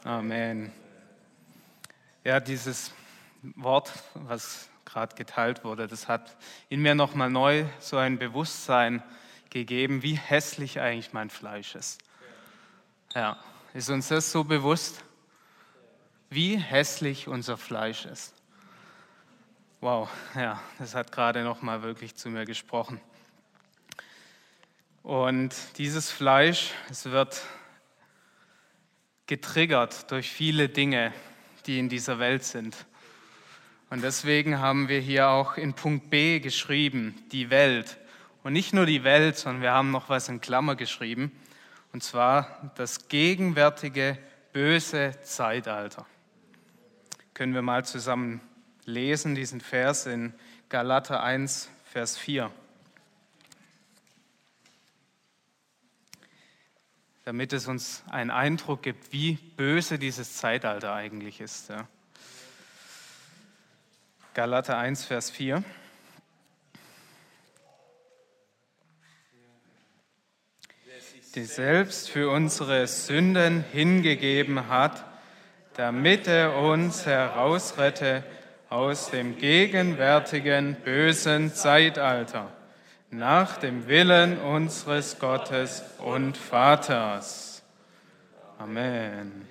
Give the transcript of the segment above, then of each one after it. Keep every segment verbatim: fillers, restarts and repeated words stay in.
Amen. Ja, dieses Wort, was gerade geteilt wurde, das hat in mir nochmal neu so ein Bewusstsein gegeben, wie hässlich eigentlich mein Fleisch ist. Ja, ist uns das so bewusst, wie hässlich unser Fleisch ist? Wow, ja, das hat gerade nochmal wirklich zu mir gesprochen. Und dieses Fleisch, es wird getriggert durch viele Dinge, die in dieser Welt sind. Und deswegen haben wir hier auch in Punkt B geschrieben, die Welt. Und nicht nur die Welt, sondern wir haben noch was in Klammer geschrieben, und zwar das gegenwärtige böse Zeitalter. Können wir mal zusammen lesen, diesen Vers in Galater eins, Vers vier. Damit es uns einen Eindruck gibt, wie böse dieses Zeitalter eigentlich ist. Ja. Galater eins, Vers vier. Die selbst für unsere Sünden hingegeben hat, damit er uns herausrette aus dem gegenwärtigen bösen Zeitalter, nach dem Willen unseres Gottes und Vaters. Amen.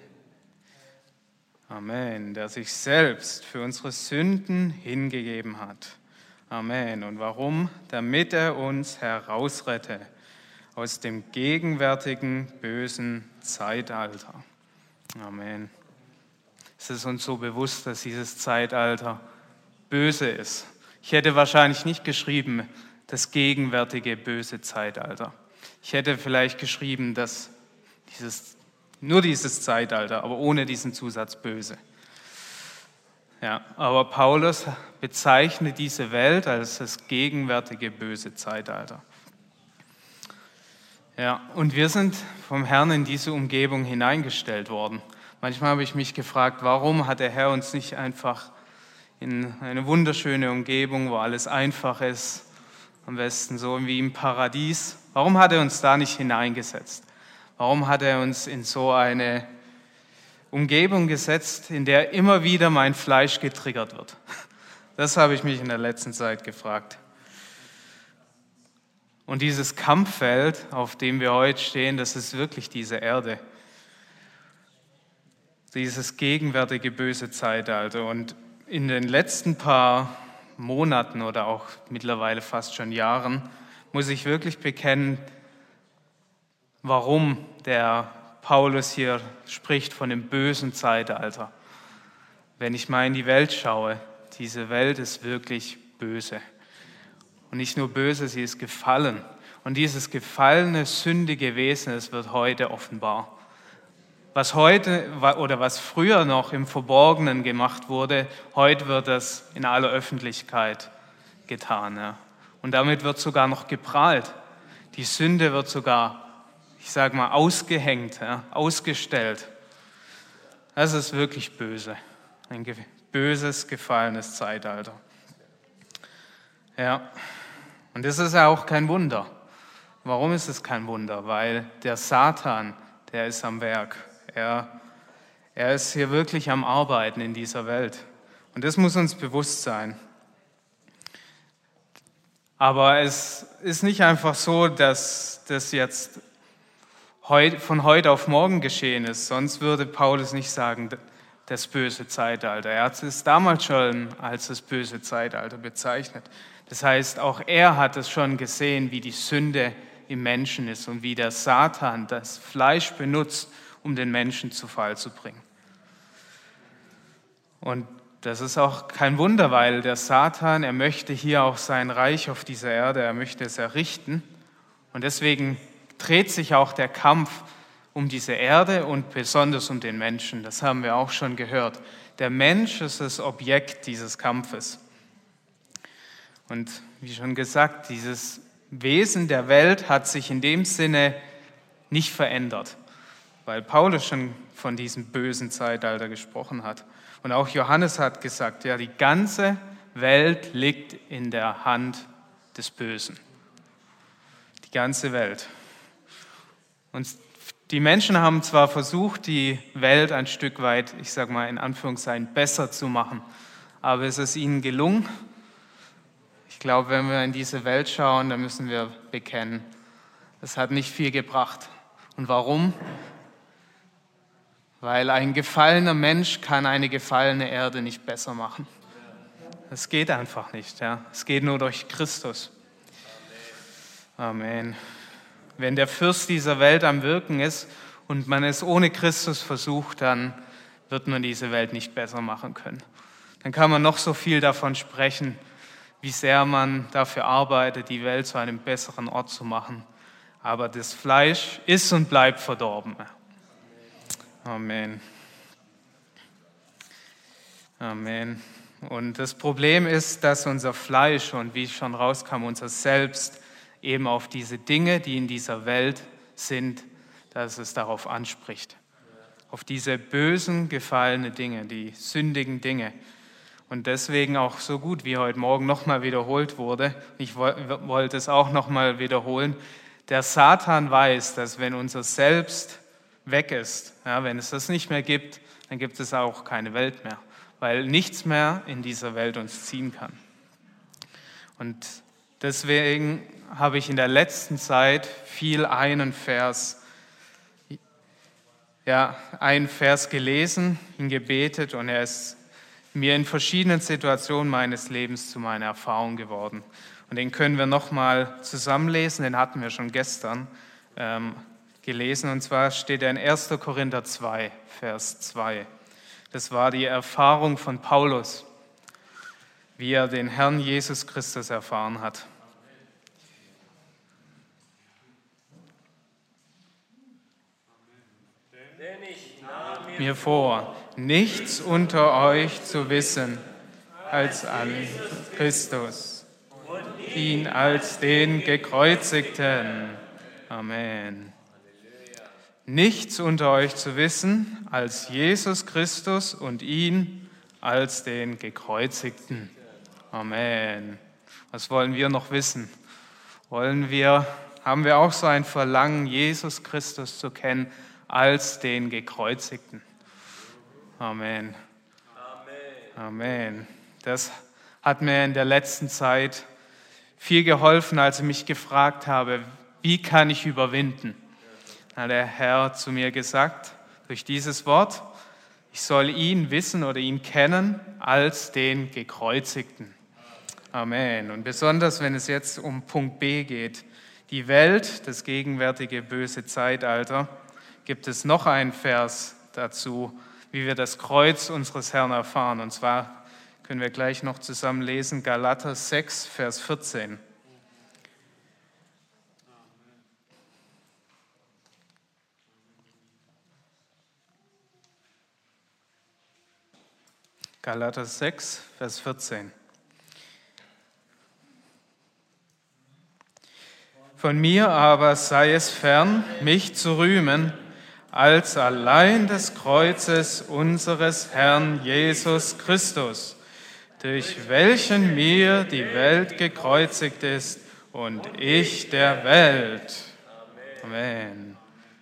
Amen, der sich selbst für unsere Sünden hingegeben hat. Amen. Und warum? Damit er uns herausrette aus dem gegenwärtigen bösen Zeitalter. Amen. Es ist uns so bewusst, dass dieses Zeitalter böse ist. Ich hätte wahrscheinlich nicht geschrieben, das gegenwärtige böse Zeitalter. Ich hätte vielleicht geschrieben, dass dieses, nur dieses Zeitalter, aber ohne diesen Zusatz böse. Ja, aber Paulus bezeichnet diese Welt als das gegenwärtige böse Zeitalter. Ja, und wir sind vom Herrn in diese Umgebung hineingestellt worden. Manchmal habe ich mich gefragt, warum hat der Herr uns nicht einfach in eine wunderschöne Umgebung, wo alles einfach ist, am besten so wie im Paradies. Warum hat er uns da nicht hineingesetzt? Warum hat er uns in so eine Umgebung gesetzt, in der immer wieder mein Fleisch getriggert wird? Das habe ich mich in der letzten Zeit gefragt. Und dieses Kampffeld, auf dem wir heute stehen, das ist wirklich diese Erde. Dieses gegenwärtige böse Zeitalter. Und in den letzten paar Monaten oder auch mittlerweile fast schon Jahren muss ich wirklich bekennen, warum der Paulus hier spricht von dem bösen Zeitalter. Wenn ich mal in die Welt schaue, diese Welt ist wirklich böse. Und nicht nur böse, sie ist gefallen. Und dieses gefallene, sündige Wesen, es wird heute offenbar. Was heute oder was früher noch im Verborgenen gemacht wurde, heute wird das in aller Öffentlichkeit getan. Ja. Und damit wird sogar noch geprahlt. Die Sünde wird sogar, ich sage mal, ausgehängt, ja, ausgestellt. Das ist wirklich böse. Ein ge- böses, gefallenes Zeitalter. Ja, und das ist ja auch kein Wunder. Warum ist es kein Wunder? Weil der Satan, der ist am Werk. Er, er ist hier wirklich am Arbeiten in dieser Welt. Und das muss uns bewusst sein. Aber es ist nicht einfach so, dass das jetzt heut, von heute auf morgen geschehen ist. Sonst würde Paulus nicht sagen, das böse Zeitalter. Er hat es damals schon als das böse Zeitalter bezeichnet. Das heißt, auch er hat es schon gesehen, wie die Sünde im Menschen ist und wie der Satan das Fleisch benutzt, um den Menschen zu Fall zu bringen. Und das ist auch kein Wunder, weil der Satan, er möchte hier auch sein Reich auf dieser Erde, er möchte es errichten. Und deswegen dreht sich auch der Kampf um diese Erde und besonders um den Menschen. Das haben wir auch schon gehört. Der Mensch ist das Objekt dieses Kampfes. Und wie schon gesagt, dieses Wesen der Welt hat sich in dem Sinne nicht verändert, weil Paulus schon von diesem bösen Zeitalter gesprochen hat. Und auch Johannes hat gesagt, ja, die ganze Welt liegt in der Hand des Bösen. Die ganze Welt. Und Die Menschen haben zwar versucht, die Welt ein Stück weit, ich sage mal in Anführungszeichen, besser zu machen, aber ist es ihnen gelungen? Ich glaube, wenn wir in diese Welt schauen, dann müssen wir bekennen, es hat nicht viel gebracht. Und warum? Weil ein gefallener Mensch kann eine gefallene Erde nicht besser machen. Es geht einfach nicht. Ja. Es geht nur durch Christus. Amen. Wenn der Fürst dieser Welt am Wirken ist und man es ohne Christus versucht, dann wird man diese Welt nicht besser machen können. Dann kann man noch so viel davon sprechen, wie sehr man dafür arbeitet, die Welt zu einem besseren Ort zu machen. Aber das Fleisch ist und bleibt verdorben. Amen. Amen. Und das Problem ist, dass unser Fleisch und wie schon rauskam, unser Selbst eben auf diese Dinge, die in dieser Welt sind, dass es darauf anspricht. Auf diese bösen, gefallenen Dinge, die sündigen Dinge. Und deswegen auch so gut, wie heute Morgen nochmal wiederholt wurde, ich wollte es auch nochmal wiederholen, der Satan weiß, dass wenn unser Selbst weg ist, ja, wenn es das nicht mehr gibt, dann gibt es auch keine Welt mehr, weil nichts mehr in dieser Welt uns ziehen kann. Und deswegen habe ich in der letzten Zeit viel einen Vers, ja, einen Vers gelesen, ihn gebetet und er ist mir in verschiedenen Situationen meines Lebens zu meiner Erfahrung geworden. Und den können wir nochmal zusammenlesen, den hatten wir schon gestern ähm, gelesen. Und zwar steht er in erster Korinther zwei, Vers zwei. Das war die Erfahrung von Paulus, wie er den Herrn Jesus Christus erfahren hat. Denn ich nahm mir Mir vor, nichts unter euch zu wissen als an Christus, ihn als den Gekreuzigten. Amen. Nichts unter euch zu wissen als Jesus Christus und ihn als den Gekreuzigten. Amen. Was wollen wir noch wissen? Wollen wir, haben wir auch so ein Verlangen, Jesus Christus zu kennen als den Gekreuzigten? Amen. Amen. Das hat mir in der letzten Zeit viel geholfen, als ich mich gefragt habe, wie kann ich überwinden? Da hat der Herr zu mir gesagt, durch dieses Wort, ich soll ihn wissen oder ihn kennen als den Gekreuzigten. Amen. Und besonders, wenn es jetzt um Punkt B geht, die Welt, das gegenwärtige böse Zeitalter, gibt es noch einen Vers dazu, wie wir das Kreuz unseres Herrn erfahren. Und zwar können wir gleich noch zusammen lesen, Galater sechs, Vers vierzehn. Galater sechs, Vers vierzehn. Von mir aber sei es fern, mich zu rühmen, als allein des Kreuzes unseres Herrn Jesus Christus, durch welchen mir die Welt gekreuzigt ist und ich der Welt. Amen.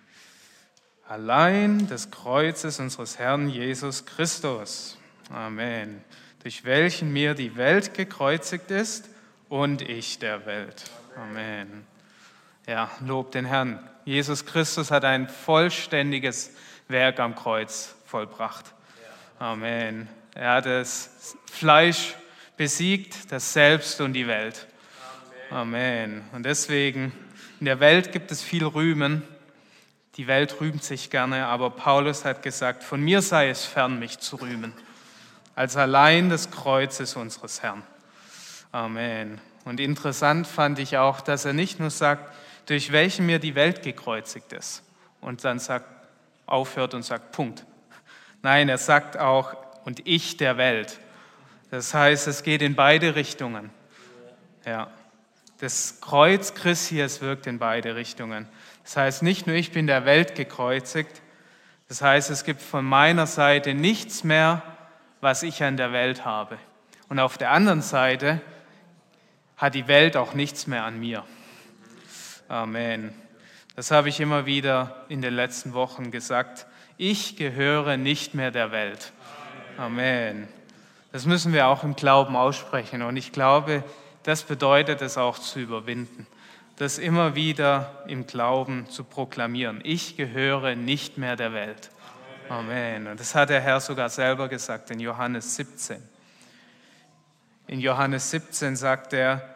Allein des Kreuzes unseres Herrn Jesus Christus. Amen. Durch welchen mir die Welt gekreuzigt ist und ich der Welt. Amen. Ja, lob den Herrn. Jesus Christus hat ein vollständiges Werk am Kreuz vollbracht. Amen. Er hat das Fleisch besiegt, das Selbst und die Welt. Amen. Und deswegen, in der Welt gibt es viel Rühmen. Die Welt rühmt sich gerne, aber Paulus hat gesagt, von mir sei es fern, mich zu rühmen, als allein des Kreuzes unseres Herrn. Amen. Und interessant fand ich auch, dass er nicht nur sagt, durch welchen mir die Welt gekreuzigt ist und dann sagt, aufhört und sagt, Punkt. Nein, er sagt auch, und ich der Welt. Das heißt, es geht in beide Richtungen. Ja. Das Kreuz Christi, es wirkt in beide Richtungen. Das heißt, nicht nur ich bin der Welt gekreuzigt, das heißt, es gibt von meiner Seite nichts mehr, was ich an der Welt habe. Und auf der anderen Seite hat die Welt auch nichts mehr an mir. Amen. Das habe ich immer wieder in den letzten Wochen gesagt. Ich gehöre nicht mehr der Welt. Amen. Das müssen wir auch im Glauben aussprechen. Und ich glaube, das bedeutet es auch zu überwinden. Das immer wieder im Glauben zu proklamieren. Ich gehöre nicht mehr der Welt. Amen. Und das hat der Herr sogar selber gesagt in Johannes siebzehn. In Johannes siebzehn sagt er,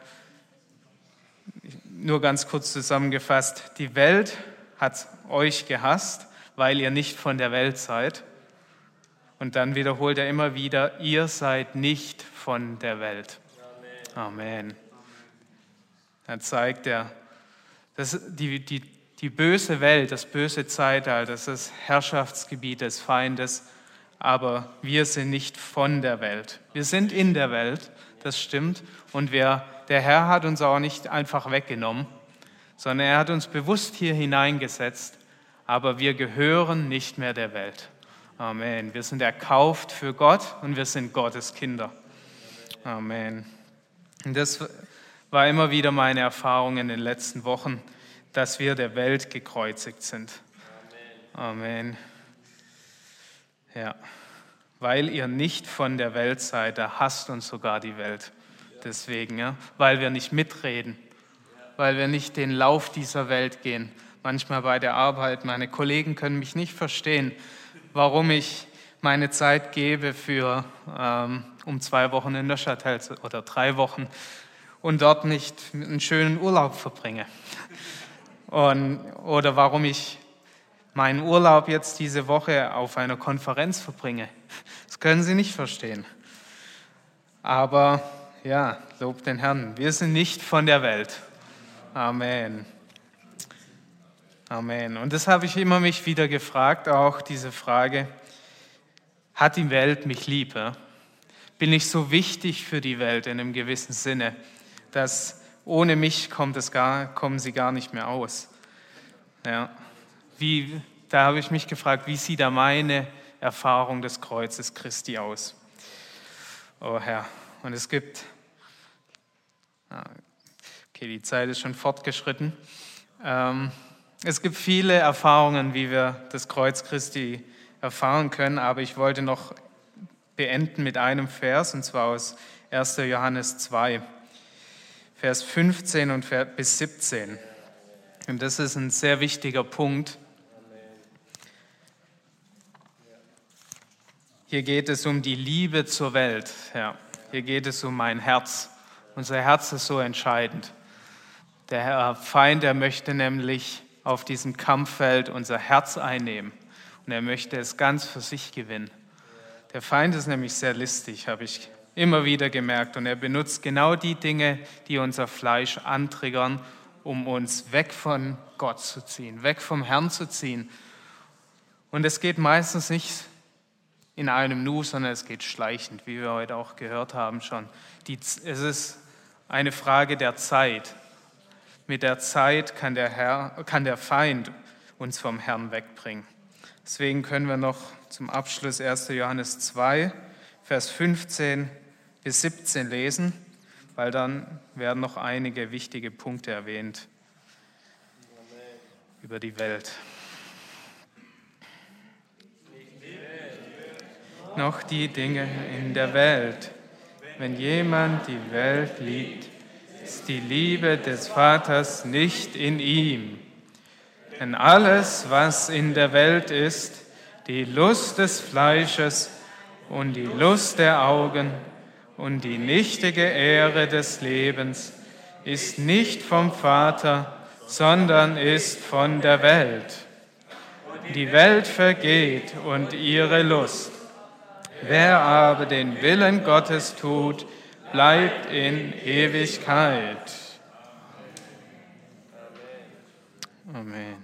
nur ganz kurz zusammengefasst, die Welt hat euch gehasst, weil ihr nicht von der Welt seid. Und dann wiederholt er immer wieder, ihr seid nicht von der Welt. Amen. Dann zeigt er, dass die, die, die böse Welt, das böse Zeitalter, das ist das Herrschaftsgebiet des Feindes, aber wir sind nicht von der Welt. Wir sind in der Welt, das stimmt, und wir, der Herr hat uns auch nicht einfach weggenommen, sondern er hat uns bewusst hier hineingesetzt, aber wir gehören nicht mehr der Welt. Amen. Wir sind erkauft für Gott und wir sind Gottes Kinder. Amen. Und das war immer wieder meine Erfahrung in den letzten Wochen, dass wir der Welt gekreuzigt sind. Amen. Amen. Ja. Weil ihr nicht von der Welt seid, da hasst uns sogar die Welt. Deswegen, ja, weil wir nicht mitreden, weil wir nicht den Lauf dieser Welt gehen. Manchmal bei der Arbeit, meine Kollegen können mich nicht verstehen, warum ich meine Zeit gebe für ähm, um zwei Wochen in der Stadt oder drei Wochen und dort nicht einen schönen Urlaub verbringe. Und, oder warum ich meinen Urlaub jetzt diese Woche auf einer Konferenz verbringe. Das können Sie nicht verstehen. Aber ja, lob den Herrn. Wir sind nicht von der Welt. Amen. Amen. Und das habe ich immer mich wieder gefragt, auch diese Frage, hat die Welt mich lieb? Ja? Bin ich so wichtig für die Welt in einem gewissen Sinne, dass ohne mich kommt es gar, kommen sie gar nicht mehr aus? Ja. Wie, da habe ich mich gefragt, wie sieht da meine Erfahrung des Kreuzes Christi aus? Oh Herr, und es gibt, okay, die Zeit ist schon fortgeschritten. Ähm, es gibt viele Erfahrungen, wie wir das Kreuz Christi erfahren können, aber ich wollte noch beenden mit einem Vers, und zwar aus erster Johannes zwei, Vers fünfzehn und bis siebzehn. Und das ist ein sehr wichtiger Punkt. Hier geht es um die Liebe zur Welt. Ja, hier geht es um mein Herz. Unser Herz ist so entscheidend. Der Feind, der möchte nämlich auf diesem Kampffeld unser Herz einnehmen. Und er möchte es ganz für sich gewinnen. Der Feind ist nämlich sehr listig, habe ich immer wieder gemerkt. Und er benutzt genau die Dinge, die unser Fleisch antriggern, um uns weg von Gott zu ziehen, weg vom Herrn zu ziehen. Und es geht meistens nicht in einem Nu, sondern es geht schleichend, wie wir heute auch gehört haben schon. Die, es ist eine Frage der Zeit. Mit der Zeit kann der, Herr, kann der Feind uns vom Herrn wegbringen. Deswegen können wir noch zum Abschluss erster Johannes zwei, Vers fünfzehn bis siebzehn lesen, weil dann werden noch einige wichtige Punkte erwähnt über die Welt. Noch die Dinge in der Welt. Wenn jemand die Welt liebt, ist die Liebe des Vaters nicht in ihm. Denn alles, was in der Welt ist, die Lust des Fleisches und die Lust der Augen und die nichtige Ehre des Lebens, ist nicht vom Vater, sondern ist von der Welt. Die Welt vergeht und ihre Lust. Wer aber den Willen Gottes tut, bleibt in Ewigkeit. Amen.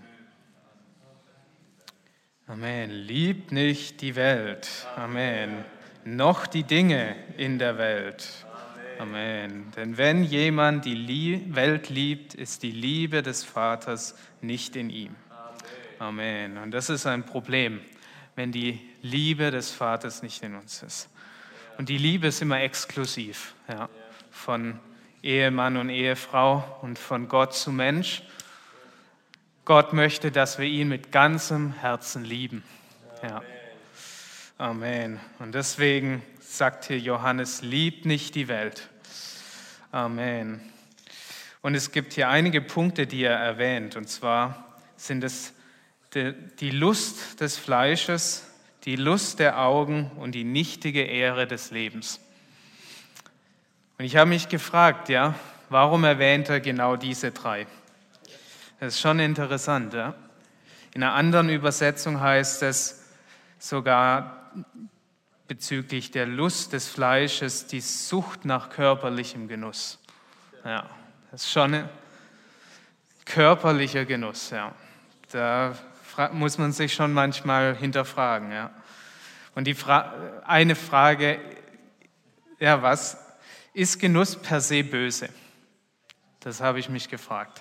Amen. Liebt nicht die Welt. Amen. Noch die Dinge in der Welt. Amen. Denn wenn jemand die Welt liebt, ist die Liebe des Vaters nicht in ihm. Amen. Und das ist ein Problem, wenn die Liebe des Vaters nicht in uns ist. Und die Liebe ist immer exklusiv, ja, von Ehemann und Ehefrau und von Gott zu Mensch. Gott möchte, dass wir ihn mit ganzem Herzen lieben. Ja. Amen. Und deswegen sagt hier Johannes, liebt nicht die Welt. Amen. Und es gibt hier einige Punkte, die er erwähnt. Und zwar sind es die, die Lust des Fleisches, die Lust der Augen und die nichtige Ehre des Lebens. Und ich habe mich gefragt, ja, warum erwähnt er genau diese drei? Das ist schon interessant. Ja? In einer anderen Übersetzung heißt es sogar bezüglich der Lust des Fleisches die Sucht nach körperlichem Genuss. Ja, das ist schon ein körperlicher Genuss. Ja. Da muss man sich schon manchmal hinterfragen. Ja. Und die Fra- eine Frage, ja was, ist Genuss per se böse? Das habe ich mich gefragt.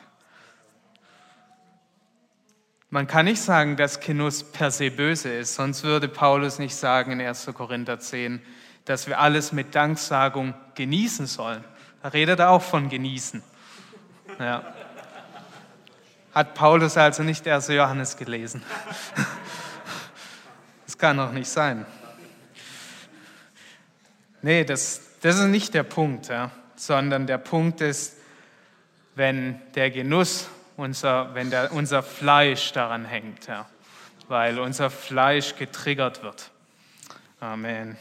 Man kann nicht sagen, dass Genuss per se böse ist, sonst würde Paulus nicht sagen in erster Korinther zehn, dass wir alles mit Danksagung genießen sollen. Da redet er auch von genießen. Ja. Hat Paulus also nicht erster Johannes gelesen? Das kann doch nicht sein. Nee, das, das ist nicht der Punkt, ja, sondern der Punkt ist, wenn der Genuss Unser, wenn der, unser Fleisch daran hängt, ja, weil unser Fleisch getriggert wird. Amen.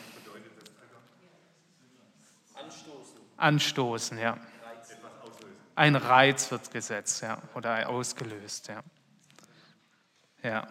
Anstoßen. Anstoßen, ja. Ein Reiz wird gesetzt, ja, oder ausgelöst, ja. Ja.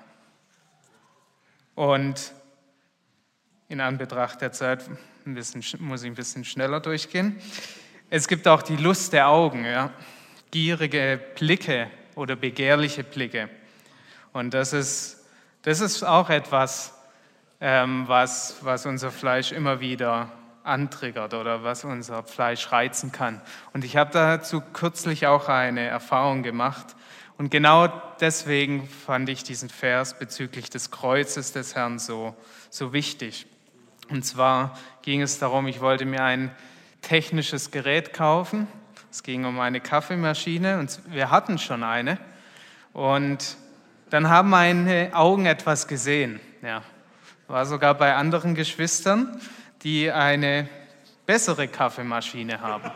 Und in Anbetracht der Zeit ein bisschen, muss ich ein bisschen schneller durchgehen. Es gibt auch die Lust der Augen, ja. Gierige Blicke oder begehrliche Blicke. Und das ist, das ist auch etwas, ähm, was, was unser Fleisch immer wieder antriggert oder was unser Fleisch reizen kann. Und ich habe dazu kürzlich auch eine Erfahrung gemacht. Und genau deswegen fand ich diesen Vers bezüglich des Kreuzes des Herrn so, so wichtig. Und zwar ging es darum, ich wollte mir ein technisches Gerät kaufen. Es ging um eine Kaffeemaschine und wir hatten schon eine. Und dann haben meine Augen etwas gesehen. Ja, war sogar bei anderen Geschwistern, die eine bessere Kaffeemaschine haben.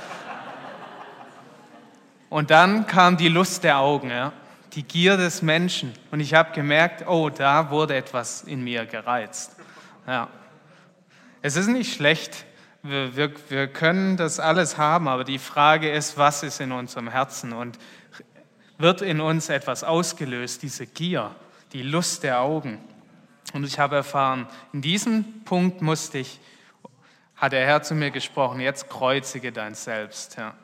Und dann kam die Lust der Augen, ja, die Gier des Menschen. Und ich habe gemerkt, oh, da wurde etwas in mir gereizt. Ja. Es ist nicht schlecht, Wir, wir, wir können das alles haben, aber die Frage ist, was ist in unserem Herzen und wird in uns etwas ausgelöst, diese Gier, die Lust der Augen. Und ich habe erfahren, in diesem Punkt musste ich, hat der Herr zu mir gesprochen, jetzt kreuzige dein Selbst. Ja.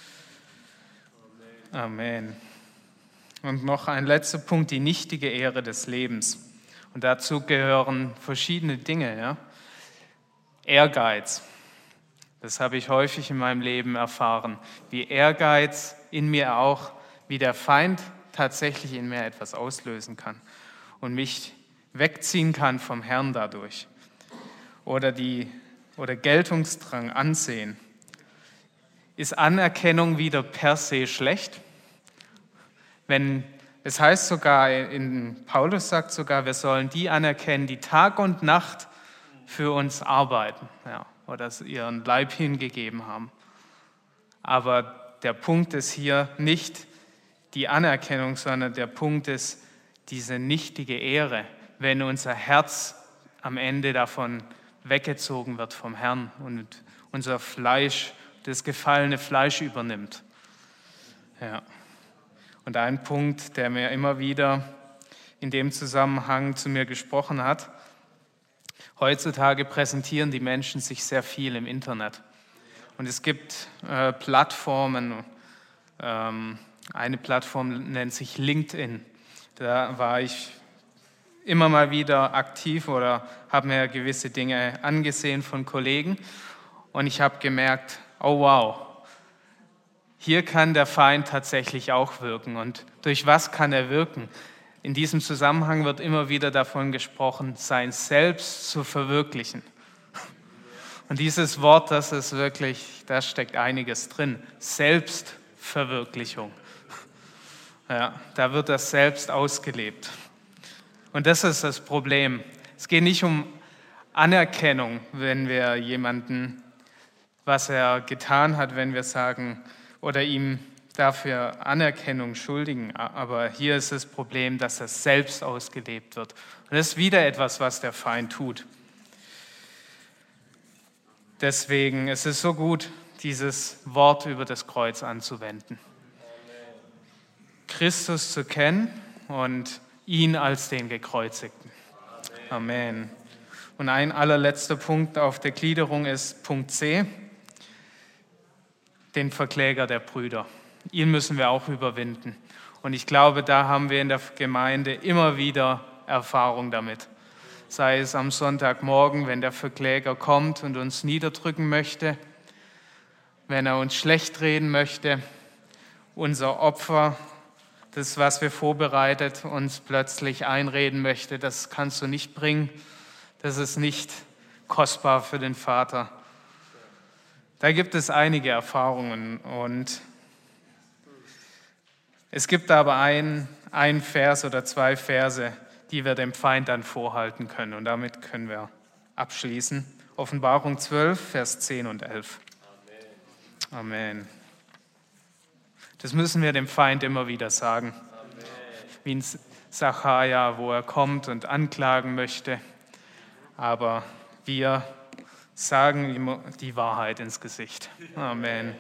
Amen. Und noch ein letzter Punkt, die nichtige Ehre des Lebens. Und dazu gehören verschiedene Dinge. Ja. Ehrgeiz. Das habe ich häufig in meinem Leben erfahren, wie Ehrgeiz in mir auch, wie der Feind tatsächlich in mir etwas auslösen kann und mich wegziehen kann vom Herrn dadurch. Oder, die, oder Geltungsdrang, Ansehen. Ist Anerkennung wieder per se schlecht? Wenn, es heißt sogar, in, Paulus sagt sogar, wir sollen die anerkennen, die Tag und Nacht für uns arbeiten. Ja. Oder ihren Leib hingegeben haben. Aber der Punkt ist hier nicht die Anerkennung, sondern der Punkt ist diese nichtige Ehre, wenn unser Herz am Ende davon weggezogen wird vom Herrn und unser Fleisch, das gefallene Fleisch übernimmt. Ja. Und ein Punkt, der mir immer wieder in dem Zusammenhang zu mir gesprochen hat: Heutzutage präsentieren die Menschen sich sehr viel im Internet. Und es gibt äh, Plattformen, ähm, eine Plattform nennt sich LinkedIn. Da war ich immer mal wieder aktiv oder habe mir gewisse Dinge angesehen von Kollegen. Und ich habe gemerkt, oh wow, hier kann der Feind tatsächlich auch wirken. Und durch was kann er wirken? In diesem Zusammenhang wird immer wieder davon gesprochen, sein Selbst zu verwirklichen. Und dieses Wort, das ist wirklich, da steckt einiges drin. Selbstverwirklichung. Ja, da wird das selbst ausgelebt. Und das ist das Problem. Es geht nicht um Anerkennung, wenn wir jemanden, was er getan hat, wenn wir sagen oder ihm dafür Anerkennung schuldigen. Aber hier ist das Problem, dass das selbst ausgelebt wird. Und das ist wieder etwas, was der Feind tut. Deswegen ist es so gut, dieses Wort über das Kreuz anzuwenden. Christus zu kennen und ihn als den Gekreuzigten. Amen. Und ein allerletzter Punkt auf der Gliederung ist Punkt C, den Verkläger der Brüder. Ihn müssen wir auch überwinden. Und ich glaube, da haben wir in der Gemeinde immer wieder Erfahrung damit. Sei es am Sonntagmorgen, wenn der Verkläger kommt und uns niederdrücken möchte, wenn er uns schlecht reden möchte, unser Opfer, das, was wir vorbereitet, uns plötzlich einreden möchte, das kannst du nicht bringen, das ist nicht kostbar für den Vater. Da gibt es einige Erfahrungen und es gibt aber ein, ein Vers oder zwei Verse, die wir dem Feind dann vorhalten können. Und damit können wir abschließen. Offenbarung zwölf, Vers zehn und elf. Amen. Amen. Das müssen wir dem Feind immer wieder sagen. Amen. Wie in Sacharja, wo er kommt und anklagen möchte. Aber wir sagen ihm die Wahrheit ins Gesicht. Amen.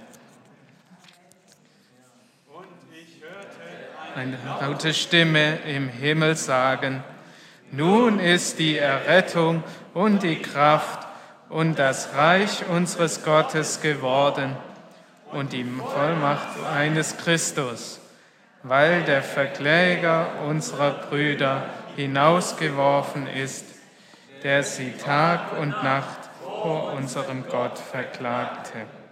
Eine laute Stimme im Himmel sagen, nun ist die Errettung und die Kraft und das Reich unseres Gottes geworden und die Vollmacht eines Christus, weil der Verkläger unserer Brüder hinausgeworfen ist, der sie Tag und Nacht vor unserem Gott verklagte.